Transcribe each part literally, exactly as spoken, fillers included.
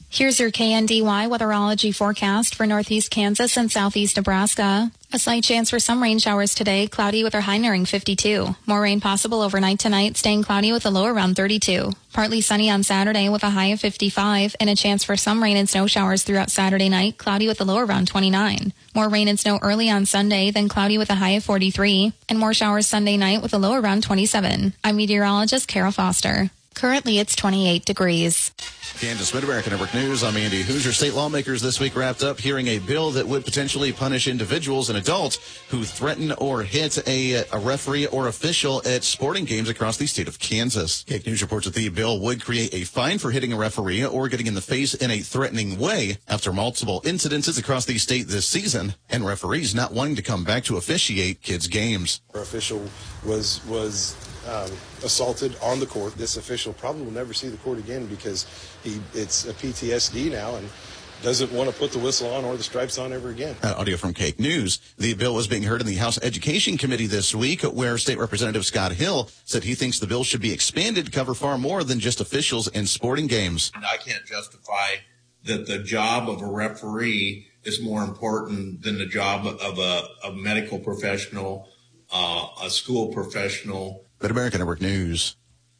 Here's your K N D Y weatherology forecast for northeast Kansas and southeast Nebraska. A slight chance for some rain showers today, cloudy with a high nearing fifty-two. More rain possible overnight tonight, staying cloudy with a low around thirty-two. Partly sunny on Saturday with a high of fifty-five, and a chance for some rain and snow showers throughout Saturday night, cloudy with a low around twenty-nine. More rain and snow early on Sunday, then cloudy with a high of forty-three, and more showers Sunday night with a low around twenty-seven. I'm meteorologist Kara Foster. Currently, it's twenty-eight degrees. Kansas Mid-America Network News. I'm Andy Hoosier. State lawmakers this week wrapped up hearing a bill that would potentially punish individuals and adults who threaten or hit a, a referee or official at sporting games across the state of Kansas. K News reports that the bill would create a fine for hitting a referee or getting in the face in a threatening way after multiple incidences across the state this season, and referees not wanting to come back to officiate kids' games. Our official was was um, assaulted on the court. This official probably will never see the court again because he it's a P T S D now and doesn't want to put the whistle on or the stripes on ever again. Uh, audio from Cake News. The bill was being heard in the House Education Committee this week, where State Representative Scott Hill said he thinks the bill should be expanded to cover far more than just officials in sporting games. I can't justify that the job of a referee is more important than the job of a, a medical professional, uh, a school professional. Mid-America Network News.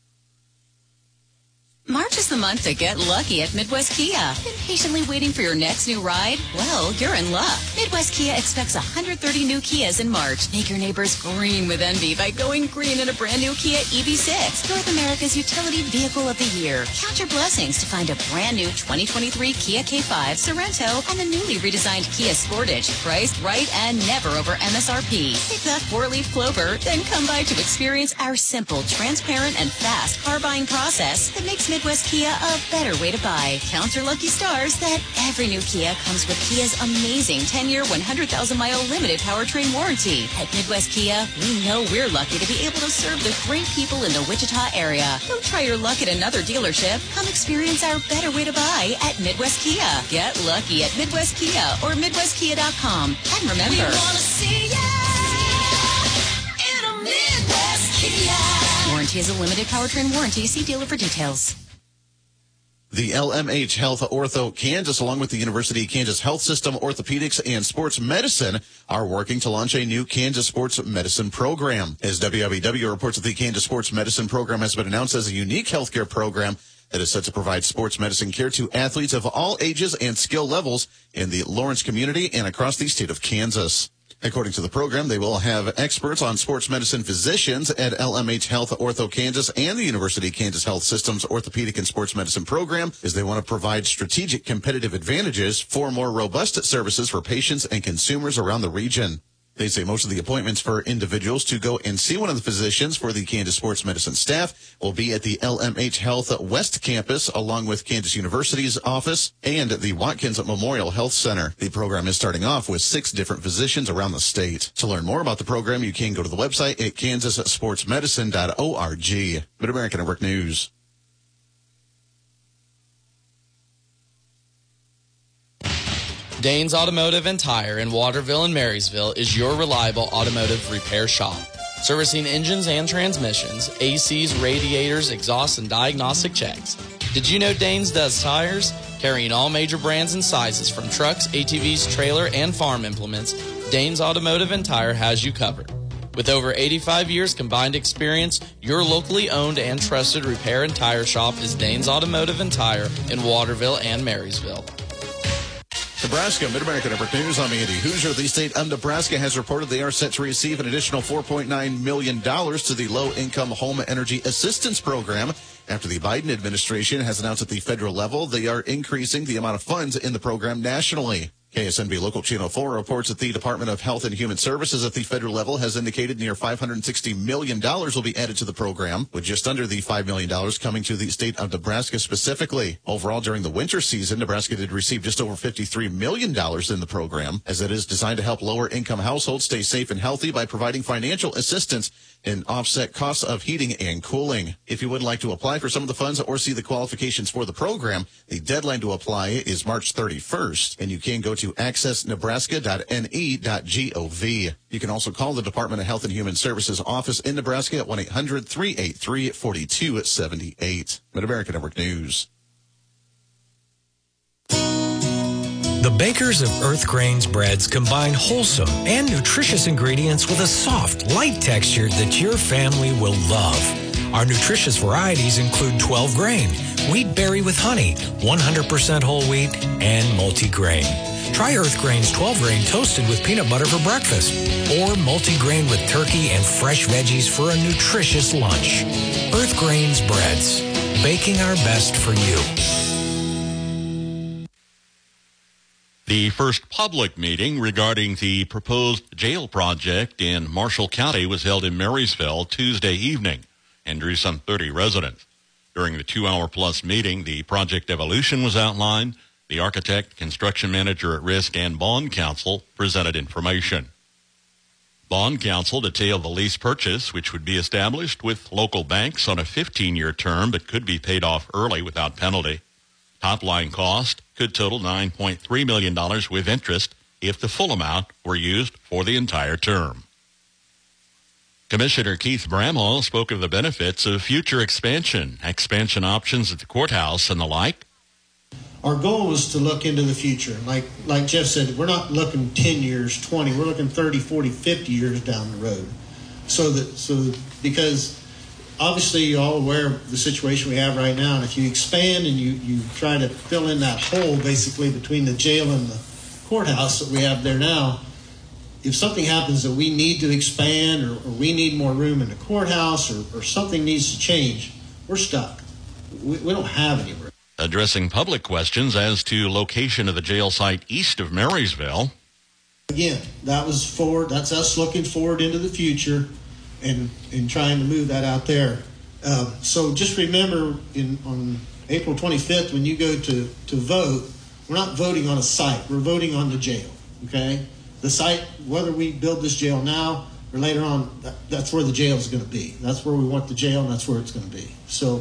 March is the month to get lucky at Midwest Kia. Impatiently waiting for your next new ride? Well, you're in luck. Midwest Kia expects one hundred thirty new Kias in March. Make your neighbors green with envy by going green in a brand new Kia E V six, North America's utility vehicle of the year. Count your blessings to find a brand new twenty twenty-three Kia K five, Sorento, and the newly redesigned Kia Sportage, priced right and never over M S R P. Pick that four-leaf clover, then come by to experience our simple, transparent, and fast car buying process that makes Midwest Kia a better way to buy. Count your lucky stars that every new Kia comes with Kia's amazing ten-year, one hundred thousand mile limited powertrain warranty. At Midwest Kia, we know we're lucky to be able to serve the great people in the Wichita area. Don't try your luck at another dealership. Come experience our better way to buy at Midwest Kia. Get lucky at Midwest Kia or Midwest Kia dot com. And remember, we want to see ya in a Midwest Kia. Warranty is a limited powertrain warranty. See dealer for details. The L M H Health Ortho Kansas, along with the University of Kansas Health System Orthopedics and Sports Medicine, are working to launch a new Kansas Sports Medicine program. As W W W reports that the Kansas Sports Medicine program has been announced as a unique healthcare program that is set to provide sports medicine care to athletes of all ages and skill levels in the Lawrence community and across the state of Kansas. According to the program, they will have experts on sports medicine physicians at L M H Health Ortho Kansas and the University of Kansas Health System's Orthopedic and Sports Medicine program, as they want to provide strategic competitive advantages for more robust services for patients and consumers around the region. They say most of the appointments for individuals to go and see one of the physicians for the Kansas Sports Medicine staff will be at the L M H Health West Campus, along with Kansas University's office and the Watkins Memorial Health Center. The program is starting off with six different physicians around the state. To learn more about the program, you can go to the website at kansas sports medicine dot org. Mid-America Network News. Danes Automotive and Tire in Waterville and Marysville is your reliable automotive repair shop. Servicing engines and transmissions, A Cs, radiators, exhausts, and diagnostic checks. Did you know Danes does tires? Carrying all major brands and sizes from trucks, A T Vs, trailer, and farm implements, Danes Automotive and Tire has you covered. With over eighty-five years combined experience, your locally owned and trusted repair and tire shop is Danes Automotive and Tire in Waterville and Marysville. Nebraska, Mid-America Network News. I'm Andy Hoosier. The state of Nebraska has reported they are set to receive an additional four point nine million dollars to the Low-Income Home Energy Assistance Program after the Biden administration has announced at the federal level they are increasing the amount of funds in the program nationally. K S N B Local Channel four reports that the Department of Health and Human Services at the federal level has indicated near five hundred sixty million dollars will be added to the program, with just under the five million dollars coming to the state of Nebraska specifically. Overall, during the winter season, Nebraska did receive just over fifty-three million dollars in the program, as it is designed to help lower-income households stay safe and healthy by providing financial assistance and offset costs of heating and cooling. If you would like to apply for some of the funds or see the qualifications for the program, the deadline to apply is March thirty-first, and you can go to access nebraska dot n e dot gov. You can also call the Department of Health and Human Services office in Nebraska at one eight hundred, three eight three, four two seven eight. Mid-America Network News. The bakers of Earth Grains breads combine wholesome and nutritious ingredients with a soft, light texture that your family will love. Our nutritious varieties include twelve grain, wheat berry with honey, one hundred percent whole wheat, and multi-grain. Try Earth Grain's twelve grain toasted with peanut butter for breakfast, or multi-grain with turkey and fresh veggies for a nutritious lunch. Earth Grain's breads, baking our best for you. The first public meeting regarding the proposed jail project in Marshall County was held in Marysville Tuesday evening and drew some thirty residents. During the two-hour-plus meeting, the project evolution was outlined. The architect, construction manager at risk, and bond counsel presented information. Bond counsel detailed the lease purchase, which would be established with local banks on a fifteen-year term but could be paid off early without penalty. Top-line cost could total nine point three million dollars with interest if the full amount were used for the entire term. Commissioner Keith Bramhall spoke of the benefits of future expansion, expansion options at the courthouse and the like. Our goal was to look into the future. Like like Jeff said, we're not looking ten years, twenty. We're looking thirty, forty, fifty years down the road. So that so because obviously you're all aware of the situation we have right now. And if you expand and you, you try to fill in that hole basically between the jail and the courthouse that we have there now, if something happens that we need to expand or, or we need more room in the courthouse or, or something needs to change, we're stuck. We, we don't have any room. Addressing public questions as to location of the jail site east of Marysville. Again, that was forward. That's us looking forward into the future and, and trying to move that out there. Uh, so just remember in, on April twenty-fifth, when you go to, to vote, we're not voting on a site. We're voting on the jail, okay? The site, whether we build this jail now or later on, that, that's where the jail is going to be. That's where we want the jail, and that's where it's going to be. So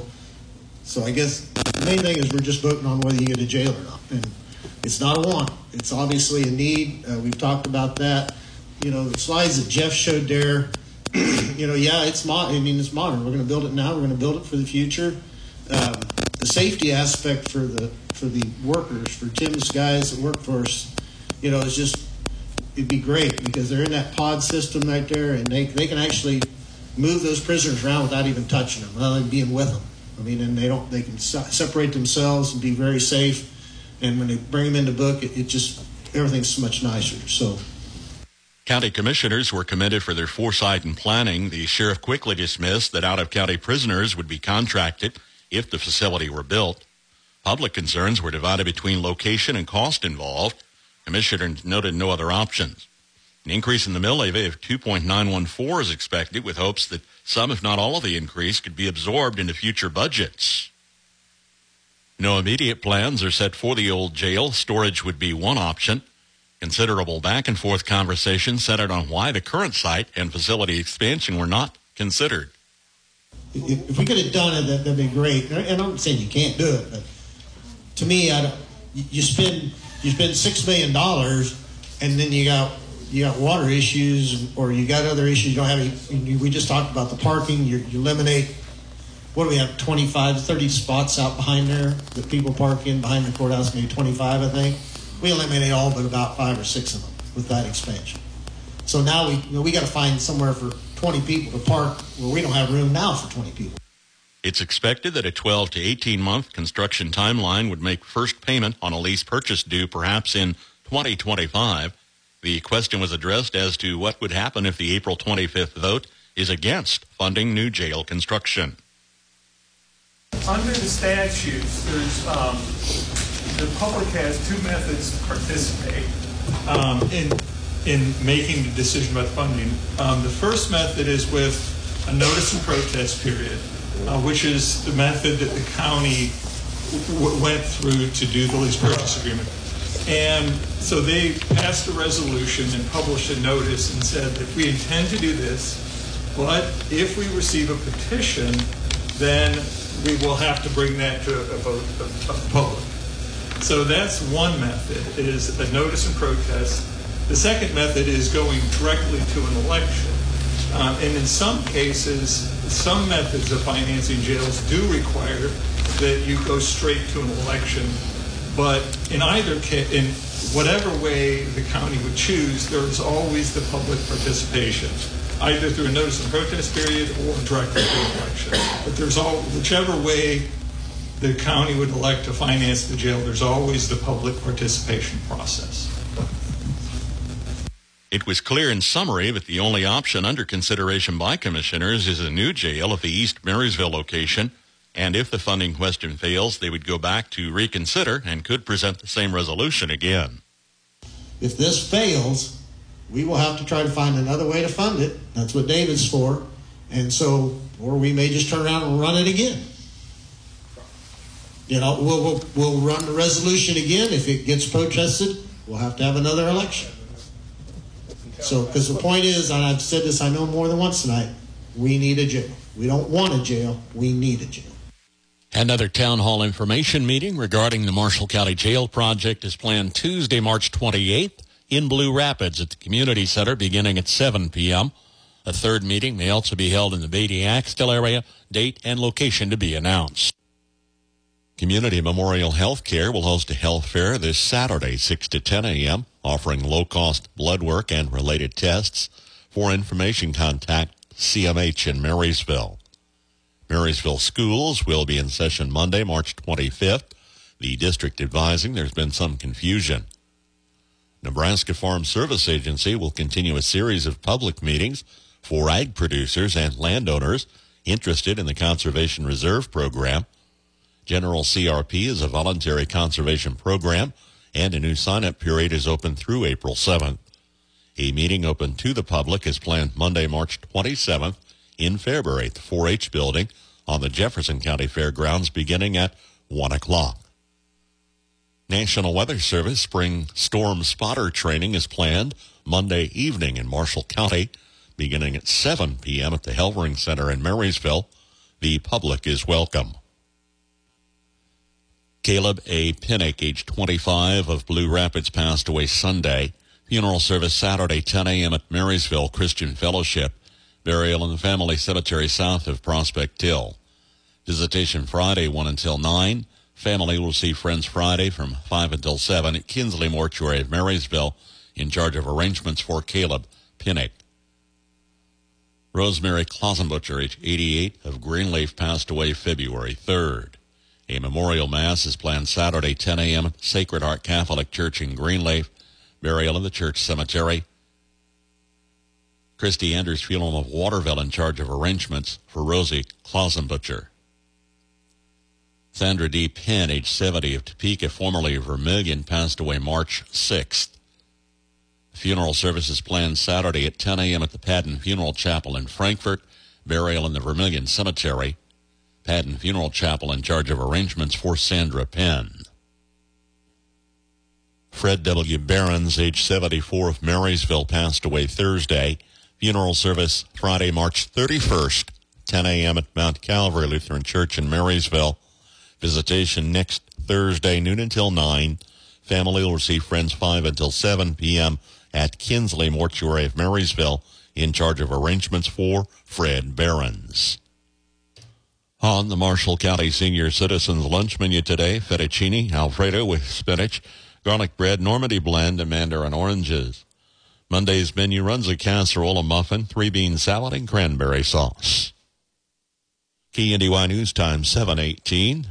so I guess the main thing is we're just voting on whether you get a jail or not. And it's not a want. It's obviously a need. Uh, we've talked about that. You know, the slides that Jeff showed there, you know, yeah, it's mod- I mean, it's modern. We're going to build it now. We're going to build it for the future. Um, the safety aspect for the for the workers, for Tim's guys that work for us, you know, it's just, it'd be great because they're in that pod system right there, and they they can actually move those prisoners around without even touching them, without even being with them. I mean, and they don't they can se- separate themselves and be very safe. And when they bring them into book, it, it just everything's so much nicer. So, county commissioners were commended for their foresight and planning. The sheriff quickly dismissed that out-of-county prisoners would be contracted if the facility were built. Public concerns were divided between location and cost involved. Commissioners noted no other options. An increase in the mill levy of two point nine one four is expected, with hopes that some, if not all of the increase, could be absorbed into future budgets. No immediate plans are set for the old jail. Storage would be one option. Considerable back-and-forth conversation centered on why the current site and facility expansion were not considered. If, if we could have done it, that, that'd be great. And I'm not saying you can't do it, but to me, I don't, you spend you spend six million dollars, and then you got you got water issues, or you got other issues. You don't have any. You, we just talked about the parking. You, you eliminate. What do we have? twenty-five, thirty spots out behind there that people park in behind the courthouse. Maybe twenty-five, I think. We eliminate all but about five or six of them with that expansion. So now we you know, we got to find somewhere for twenty people to park where we don't have room now for twenty people. It's expected that a twelve to eighteen month construction timeline would make first payment on a lease purchase due perhaps in twenty twenty-five. The question was addressed as to what would happen if the April twenty-fifth vote is against funding new jail construction. Under the statutes, there's um, the public has two methods to participate um, in in making the decision about funding. Um, the first method is with a notice and protest period, uh, which is the method that the county w- went through to do the lease purchase agreement. And so they passed a resolution and published a notice and said that we intend to do this, but if we receive a petition, then we will have to bring that to a vote of, of the public. So that's one method, is a notice and protest. The second method is going directly to an election. Um, and in some cases, some methods of financing jails do require that you go straight to an election But in either case, in whatever way the county would choose, there's always the public participation, either through a notice and protest period or directly through election. But there's all, whichever way the county would elect to finance the jail, there's always the public participation process. It was clear in summary that the only option under consideration by commissioners is a new jail at the East Marysville location, and if the funding question fails, they would go back to reconsider and could present the same resolution again. If this fails, we will have to try to find another way to fund it. That's what David's for. And so, or we may just turn around and run it again. You know, we'll, we'll, we'll run the resolution again. If it gets protested, we'll have to have another election. So, because the point is, and I've said this I know more than once tonight, we need a jail. We don't want a jail. We need a jail. Another town hall information meeting regarding the Marshall County Jail project is planned Tuesday, March twenty-eighth in Blue Rapids at the Community Center beginning at seven p.m. A third meeting may also be held in the Beatty-Axtell area. Date and location to be announced. Community Memorial Healthcare will host a health fair this Saturday, six to ten a.m., offering low-cost blood work and related tests. For information, contact C M H in Marysville. Marysville schools will be in session Monday, March twenty-fifth. The district advising there's been some confusion. Nebraska Farm Service Agency will continue a series of public meetings for ag producers and landowners interested in the Conservation Reserve Program. General C R P is a voluntary conservation program, and a new sign-up period is open through April seventh. A meeting open to the public is planned Monday, March twenty-seventh in Fairbury at the four H building on the Jefferson County Fairgrounds beginning at one o'clock. National Weather Service Spring Storm Spotter Training is planned Monday evening in Marshall County beginning at seven p.m. at the Helvering Center in Marysville. The public is welcome. Caleb A. Pinnick, age twenty-five, of Blue Rapids, passed away Sunday. Funeral service Saturday, ten a.m. at Marysville Christian Fellowship. Burial in the family cemetery south of Prospect Hill. Visitation Friday, one until nine. Family will see friends Friday from five until seven at Kinsley Mortuary of Marysville, in charge of arrangements for Caleb Pinnick. Rosemary Klausenbutcher, age eighty-eight, of Greenleaf, passed away February third. A memorial mass is planned Saturday, ten a.m. at Sacred Heart Catholic Church in Greenleaf. Burial in the church cemetery. Christy Anders Funeral of Waterville in charge of arrangements for Rosie Klausenbutcher. Sandra D. Penn, age seventy, of Topeka, formerly of Vermilion, passed away March sixth. Funeral service is planned Saturday at ten a.m. at the Padden Funeral Chapel in Frankfort. Burial in the Vermilion Cemetery. Padden Funeral Chapel in charge of arrangements for Sandra Penn. Fred W. Behrens, age seventy-four, of Marysville, passed away Thursday. Funeral service Friday, March thirty-first, ten a.m. at Mount Calvary Lutheran Church in Marysville. Visitation next Thursday, noon until nine. Family will receive friends five until seven p.m. at Kinsley Mortuary of Marysville, in charge of arrangements for Fred Behrens. On the Marshall County Senior Citizens Lunch menu today, fettuccine Alfredo with spinach, garlic bread, Normandy blend, and mandarin oranges. Monday's menu runs a casserole, a muffin, three-bean salad, and cranberry sauce. K N D Y News Time, seven eighteen.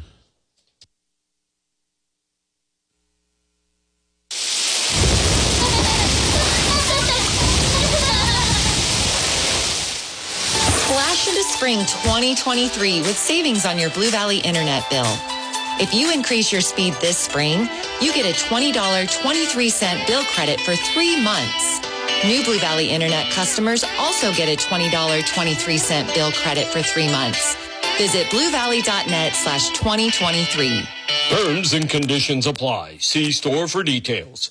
Splash into spring twenty twenty-three with savings on your Blue Valley internet bill. If you increase your speed this spring, you get a twenty dollars and twenty-three cents bill credit for three months. New Blue Valley internet customers also get a twenty dollars and twenty-three cents bill credit for three months. Visit bluevalley.net slash 2023. Terms and conditions apply. See store for details.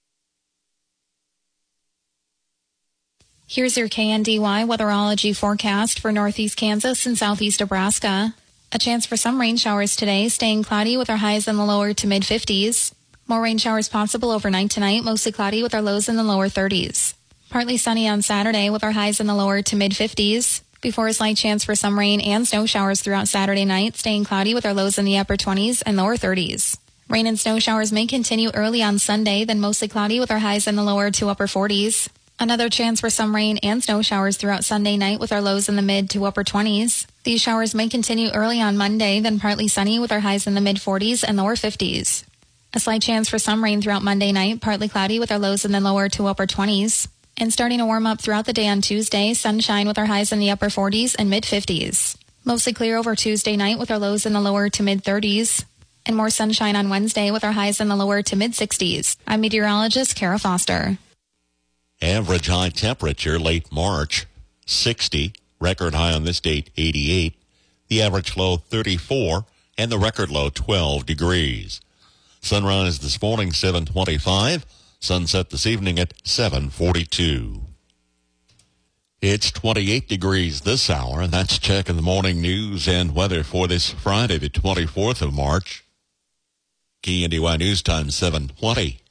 Here's your K N D Y weatherology forecast for northeast Kansas and southeast Nebraska. A chance for some rain showers today, staying cloudy with our highs in the lower to mid fifties. More rain showers possible overnight tonight, mostly cloudy with our lows in the lower thirties. Partly sunny on Saturday with our highs in the lower to mid fifties. Before a slight chance for some rain and snow showers throughout Saturday night, staying cloudy with our lows in the upper twenties and lower thirties. Rain and snow showers may continue early on Sunday, then mostly cloudy with our highs in the lower to upper forties. Another chance for some rain and snow showers throughout Sunday night with our lows in the mid to upper twenties. These showers may continue early on Monday, then partly sunny with our highs in the mid forties and lower fifties. A slight chance for some rain throughout Monday night, partly cloudy with our lows in the lower to upper twenties. And starting to warm up throughout the day on Tuesday, sunshine with our highs in the upper forties and mid fifties. Mostly clear over Tuesday night with our lows in the lower to mid thirties. And more sunshine on Wednesday with our highs in the lower to mid sixties. I'm meteorologist Kara Foster. Average high temperature late March, sixty. Record high on this date, eighty-eight. The average low, thirty-four. And the record low, twelve degrees. Sunrise this morning, seven twenty-five. Sunset this evening at seven forty-two. It's twenty-eight degrees this hour, and that's checking the morning news and weather for this Friday, the twenty-fourth of March. K N D Y News Time, seven twenty.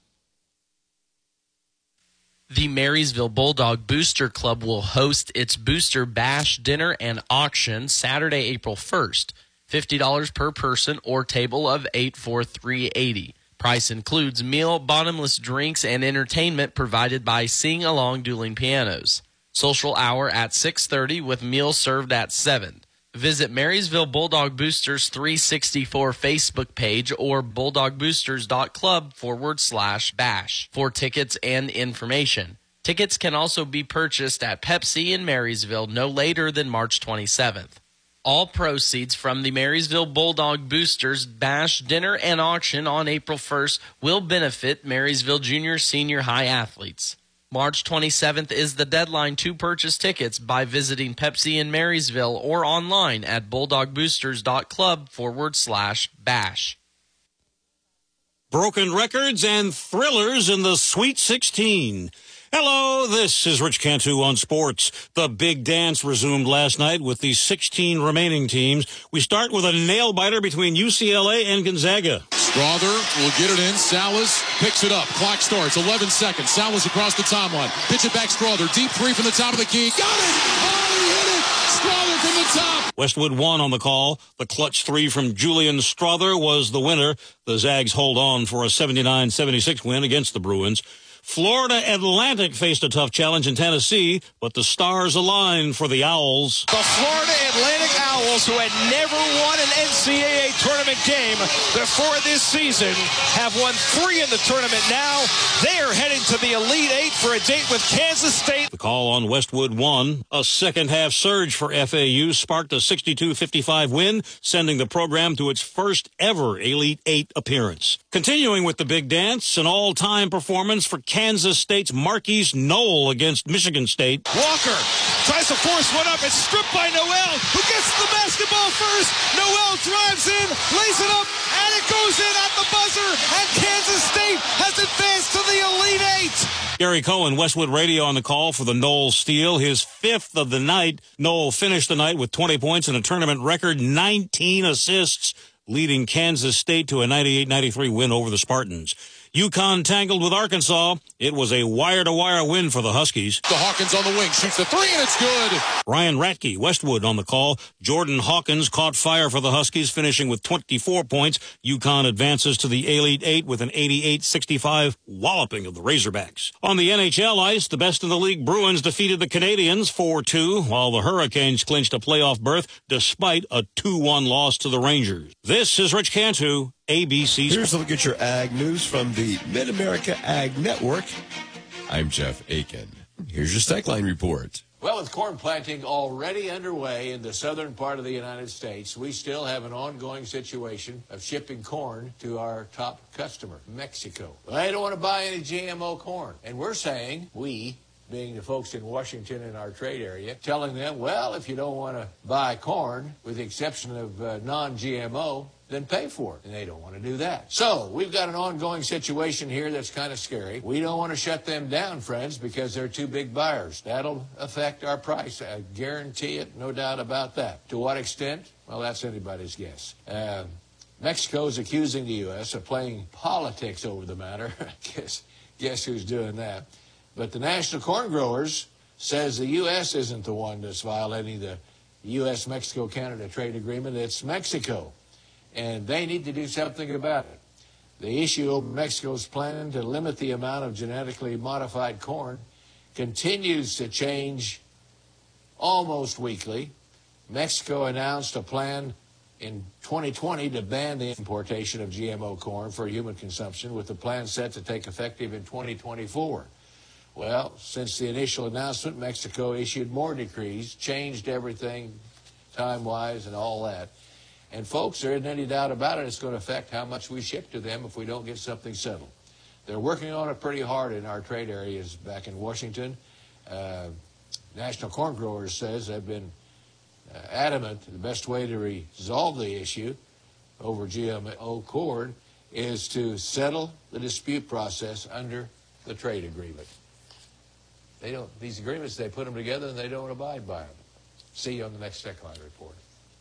The Marysville Bulldog Booster Club will host its Booster Bash Dinner and Auction Saturday, April first. fifty dollars per person or table of eight for three eighty. Price includes meal, bottomless drinks, and entertainment provided by Sing Along Dueling Pianos. Social hour at six thirty with meals served at seven. Visit Marysville Bulldog Boosters three sixty-four Facebook page or bulldogboosters.club forward slash bash for tickets and information. Tickets can also be purchased at Pepsi in Marysville no later than March twenty-seventh. All proceeds from the Marysville Bulldog Boosters Bash Dinner and Auction on April first will benefit Marysville Junior Senior High athletes. March twenty-seventh is the deadline to purchase tickets by visiting Pepsi in Marysville or online at bulldogboosters.club forward slash bash. Broken records and thrillers in the Sweet sixteen. Hello, this is Rich Cantu on sports. The big dance resumed last night with the sixteen remaining teams. We start with a nail-biter between U C L A and Gonzaga. Strother will get it in. Salas picks it up. Clock starts. eleven seconds. Salas across the timeline. Pitch it back. Strother. Deep three from the top of the key. Got it! Oh, he hit it! Strother from the top. Westwood won on the call. The clutch three from Julian Strother was the winner. The Zags hold on for a seventy-nine seventy-six win against the Bruins. Florida Atlantic faced a tough challenge in Tennessee, but the stars aligned for the Owls. The Florida Atlantic Owls, who had never won an N C double A tournament game before this season, have won three in the tournament now. They are heading to the Elite Eight for a date with Kansas State. The call on Westwood won. A second-half surge for F A U sparked a sixty-two fifty-five win, sending the program to its first-ever Elite Eight appearance. Continuing with the big dance, an all-time performance for Kansas State's Marquise Noel against Michigan State. Walker tries to force one up. It's stripped by Noel, who gets the basketball first. Noel drives in, lays it up, and it goes in at the buzzer. And Kansas State has advanced to the Elite Eight. Gary Cohen, Westwood Radio on the call for the Noel steal, his fifth of the night. Noel finished the night with twenty points and a tournament record nineteen assists, leading Kansas State to a ninety-eight ninety-three win over the Spartans. UConn tangled with Arkansas. It was a wire-to-wire win for the Huskies. The Hawkins on the wing, shoots the three, and it's good. Ryan Ratke, Westwood on the call. Jordan Hawkins caught fire for the Huskies, finishing with twenty-four points. UConn advances to the Elite Eight with an eighty-eight sixty-five walloping of the Razorbacks. On the N H L ice, the best in the league Bruins defeated the Canadiens four two, while the Hurricanes clinched a playoff berth despite a two one loss to the Rangers. This is Rich Cantu, A B C. Here's a look at your ag news from the Mid-America Ag Network. I'm Jeff Aiken. Here's your Stackline report. Well, with corn planting already underway in the southern part of the United States, we still have an ongoing situation of shipping corn to our top customer, Mexico. They don't want to buy any G M O corn. And we're saying, we, being the folks in Washington in our trade area, telling them, well, if you don't want to buy corn, with the exception of uh, non-G M O, then pay for it. And they don't want to do that. So we've got an ongoing situation here that's kind of scary. We don't want to shut them down, friends, because they're two big buyers. That'll affect our price. I guarantee it, no doubt about that. To what extent? Well, that's anybody's guess. Uh, Mexico is accusing the U S of playing politics over the matter. guess, guess who's doing that? But the National Corn Growers says the U S isn't the one that's violating the U S Mexico Canada trade agreement. It's Mexico. And they need to do something about it. The issue over Mexico's plan to limit the amount of genetically modified corn continues to change almost weekly. Mexico announced a plan in twenty twenty to ban the importation of G M O corn for human consumption, with the plan set to take effective in twenty twenty-four. Well, since the initial announcement, Mexico issued more decrees, changed everything time-wise and all that. And folks, there isn't any doubt about it, it's going to affect how much we ship to them if we don't get something settled. They're working on it pretty hard in our trade areas back in Washington. Uh, National Corn Growers says they've been uh, adamant the best way to resolve the issue over G M O corn is to settle the dispute process under the trade agreement. They don't, these agreements, they put them together and they don't abide by them. See you on the next Techline Report.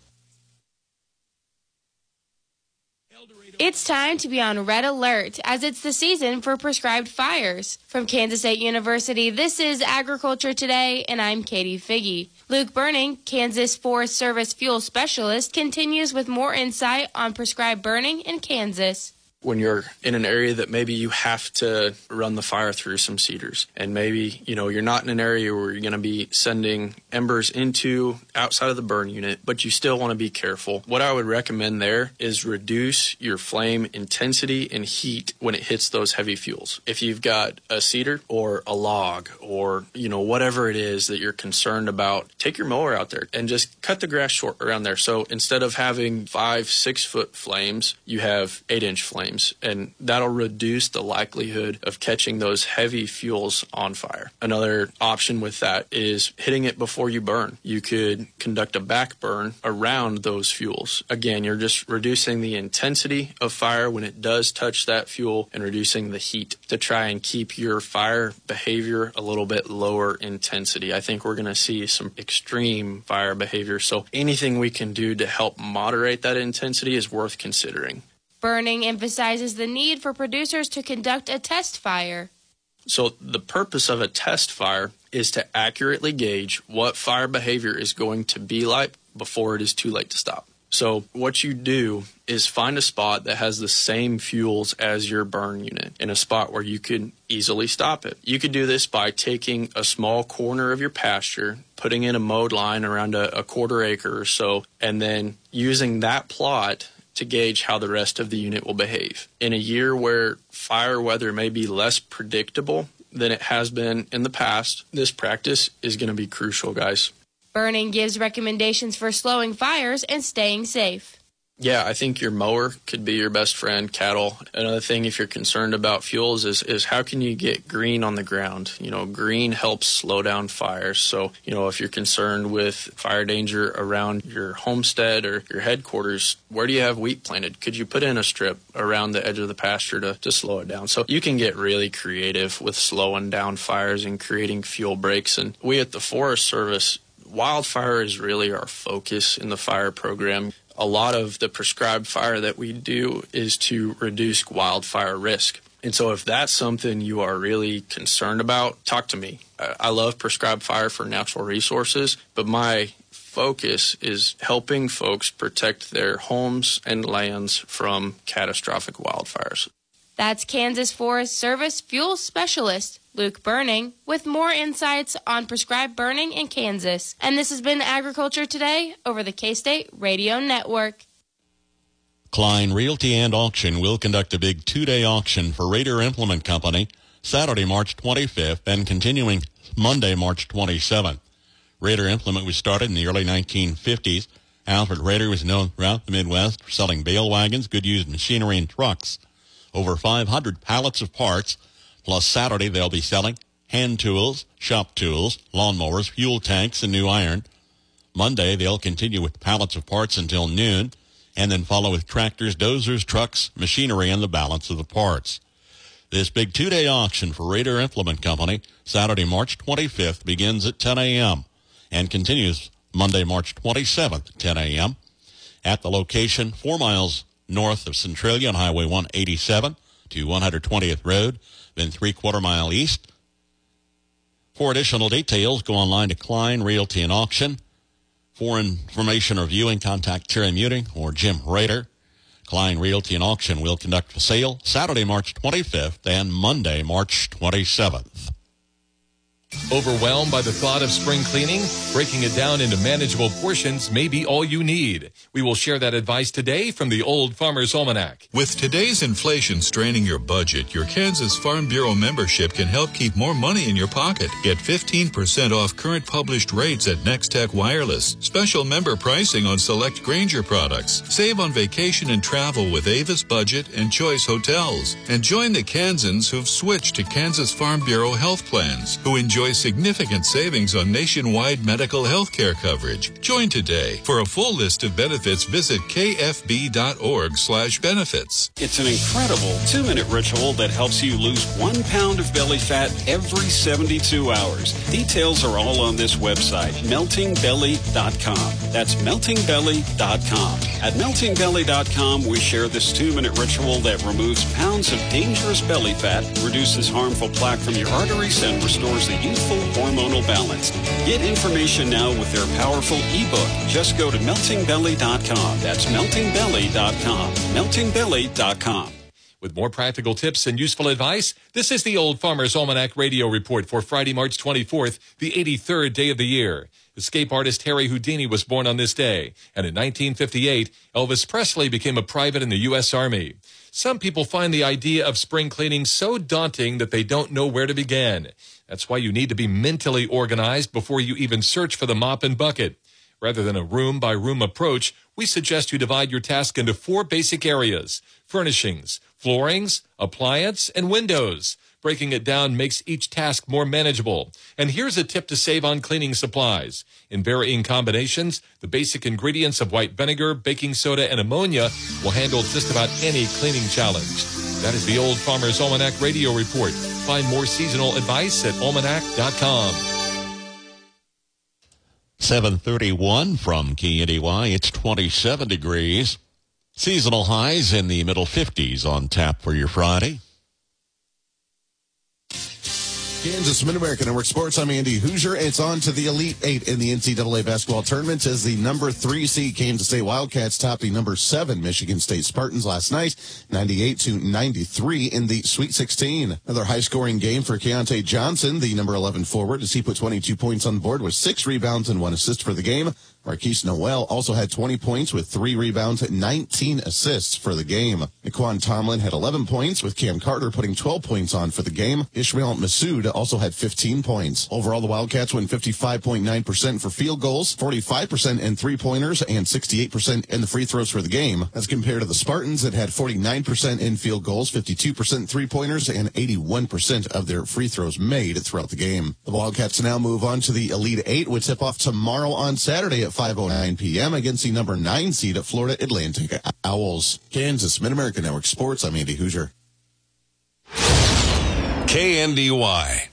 It's time to be on red alert as it's the season for prescribed fires. From Kansas State University, this is Agriculture Today, and I'm Katie Figge. Luke Burning, Kansas Forest Service fuel specialist, continues with more insight on prescribed burning in Kansas. When you're in an area that maybe you have to run the fire through some cedars, and maybe, you know, you're not in an area where you're going to be sending embers into outside of the burn unit, but you still want to be careful. What I would recommend there is reduce your flame intensity and heat when it hits those heavy fuels. If you've got a cedar or a log or, you know, whatever it is that you're concerned about, take your mower out there and just cut the grass short around there. So instead of having five, six foot flames, you have eight inch flames. And that'll reduce the likelihood of catching those heavy fuels on fire. Another option with that is hitting it before you burn. You could conduct a back burn around those fuels. Again, you're just reducing the intensity of fire when it does touch that fuel and reducing the heat to try and keep your fire behavior a little bit lower intensity. I think we're going to see some extreme fire behavior. So anything we can do to help moderate that intensity is worth considering. Burning emphasizes the need for producers to conduct a test fire. So the purpose of a test fire is to accurately gauge what fire behavior is going to be like before it is too late to stop. So what you do is find a spot that has the same fuels as your burn unit in a spot where you could easily stop it. You could do this by taking a small corner of your pasture, putting in a mowed line around a, a quarter acre or so, and then using that plot to gauge how the rest of the unit will behave. In a year where fire weather may be less predictable than it has been in the past, this practice is going to be crucial, guys. Burning gives recommendations for slowing fires and staying safe. Yeah, I think your mower could be your best friend, cattle. Another thing, if you're concerned about fuels, is, is how can you get green on the ground? You know, green helps slow down fires. So, you know, if you're concerned with fire danger around your homestead or your headquarters, where do you have wheat planted? Could you put in a strip around the edge of the pasture to, to slow it down? So you can get really creative with slowing down fires and creating fuel breaks. And we at the Forest Service, wildfire is really our focus in the fire program. A lot of the prescribed fire that we do is to reduce wildfire risk. And so if that's something you are really concerned about, talk to me. I love prescribed fire for natural resources, but my focus is helping folks protect their homes and lands from catastrophic wildfires. That's Kansas Forest Service fuel specialist Luke Burning with more insights on prescribed burning in Kansas. And this has been Agriculture Today over the K-State Radio Network. Klein Realty and Auction will conduct a big two-day auction for Raider Implement Company Saturday, March twenty-fifth, and continuing Monday, March twenty-seventh. Raider Implement was started in the early nineteen fifties. Alfred Raider was known throughout the Midwest for selling bale wagons, good used machinery, and trucks. Over five hundred pallets of parts, plus Saturday they'll be selling hand tools, shop tools, lawnmowers, fuel tanks, and new iron. Monday they'll continue with pallets of parts until noon, and then follow with tractors, dozers, trucks, machinery, and the balance of the parts. This big two-day auction for Raider Implement Company, Saturday, March twenty-fifth, begins at ten a.m. and continues Monday, March twenty-seventh at ten a.m. at the location four miles north of Centralia on Highway one eighty-seven to one hundred twentieth Road, then three-quarter mile east. For additional details, go online to Klein Realty and Auction. For information or viewing, contact Terry Muting or Jim Rader. Klein Realty and Auction will conduct a sale Saturday, March twenty-fifth and Monday, March twenty-seventh. Overwhelmed by the thought of spring cleaning? Breaking it down into manageable portions may be all you need. We will share that advice today from the Old Farmer's Almanac. With today's inflation straining your budget, your Kansas Farm Bureau membership can help keep more money in your pocket. Get fifteen percent off current published rates at Nextech Wireless. Special member pricing on select Grainger products. Save on vacation and travel with Avis Budget and Choice Hotels. And join the Kansans who've switched to Kansas Farm Bureau health plans, who enjoy significant savings on nationwide medical health care coverage. Join today. For a full list of benefits, visit kfb.org slash benefits. It's an incredible two-minute ritual that helps you lose one pound of belly fat every seventy-two hours. Details are all on this website, melting belly dot com. That's melting belly dot com. At melting belly dot com, we share this two-minute ritual that removes pounds of dangerous belly fat, reduces harmful plaque from your arteries, and restores the youthful hormonal balance. Get information now with their powerful ebook. Just go to melting belly dot com. That's melting belly dot com. melting belly dot com. With more practical tips and useful advice, this is the Old Farmer's Almanac Radio Report for Friday, March twenty-fourth, the eighty-third day of the year. Escape artist Harry Houdini was born on this day, and in nineteen fifty-eight, Elvis Presley became a private in the U S Army. Some people find the idea of spring cleaning so daunting that they don't know where to begin. That's why you need to be mentally organized before you even search for the mop and bucket. Rather than a room-by-room approach, we suggest you divide your task into four basic areas: furnishings, floorings, appliance, and windows. Breaking it down makes each task more manageable. And here's a tip to save on cleaning supplies. In varying combinations, the basic ingredients of white vinegar, baking soda, and ammonia will handle just about any cleaning challenge. That is the Old Farmer's Almanac Radio Report. Find more seasonal advice at almanac dot com. seven thirty-one from K N D Y. It's twenty-seven degrees. Seasonal highs in the middle fifties on tap for your Friday. Kansas Mid-America Network Sports. I'm Andy Hoosier. It's on to the Elite Eight in the N C double A basketball tournament as the number three seed Kansas State Wildcats topped the number seven Michigan State Spartans last night, ninety-eight to ninety-three in the Sweet sixteen. Another high-scoring game for Keontae Johnson, the number eleven forward, as he put twenty-two points on the board with six rebounds and one assist for the game. Marquise Noel also had twenty points with three rebounds and nineteen assists for the game. Naquan Tomlin had eleven points, with Cam Carter putting twelve points on for the game. Ishmael Massoud also had fifteen points. Overall, the Wildcats win fifty-five point nine percent for field goals, forty-five percent in three-pointers, and sixty-eight percent in the free throws for the game. As compared to the Spartans, that had forty-nine percent in field goals, fifty-two percent three-pointers, and eighty-one percent of their free throws made throughout the game. The Wildcats now move on to the Elite Eight, with tip-off tomorrow on Saturday at five oh nine p.m. against the number nine seed at Florida Atlantic Owls. Kansas Mid-America Network Sports. I'm Andy Hoosier. K N D Y.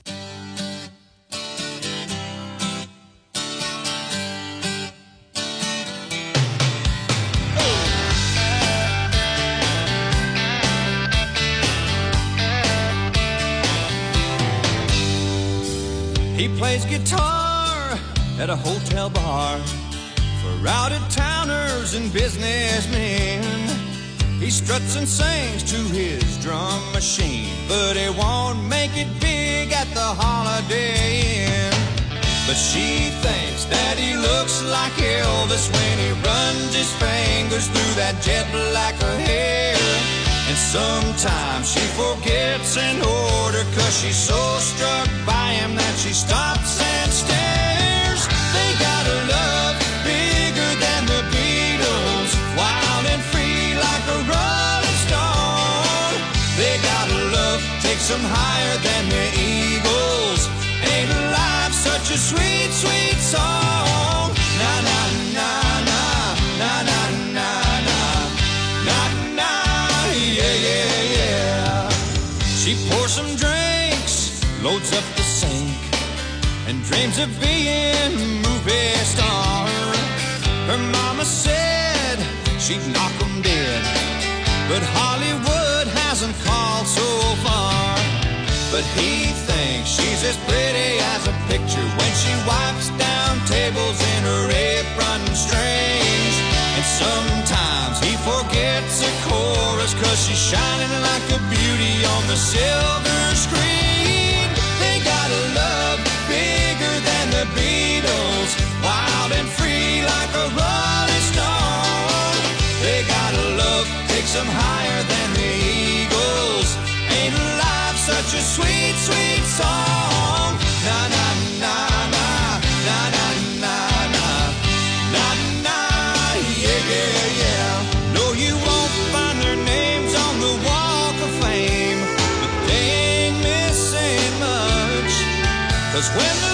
He plays guitar at a hotel bar for out-of-towners and businessmen. He struts and sings to his drum machine, but he won't make it big at the Holiday Inn. But she thinks that he looks like Elvis when he runs his fingers through that jet black hair. And sometimes she forgets an order, 'cause she's so struck by him that she stops and stares. They got a love bigger than the Beatles, wild and free like a rolling stone. They got a love takes them higher than the Eagles. Ain't life such a sweet, sweet song? Na na na na na na na na na na, yeah yeah yeah. She pours some drinks, loads up the sink, and dreams of being a movie star. Her mama said she'd knock 'em dead, but Hollywood hasn't called so far. But he thinks she's as pretty as a picture when she wipes down tables in her apron strings. And sometimes he forgets a flawless, cause she's shining like a beauty on the silver screen. They got a love bigger than the Beatles, wild and free like a rolling stone. They got a love takes them higher than the Eagles. Ain't life such a sweet, sweet song? Na na na na, na na na na, na na, yeah yeah yeah. No, you won't find their names on the Walk of Fame, but they ain't missing much. Cause when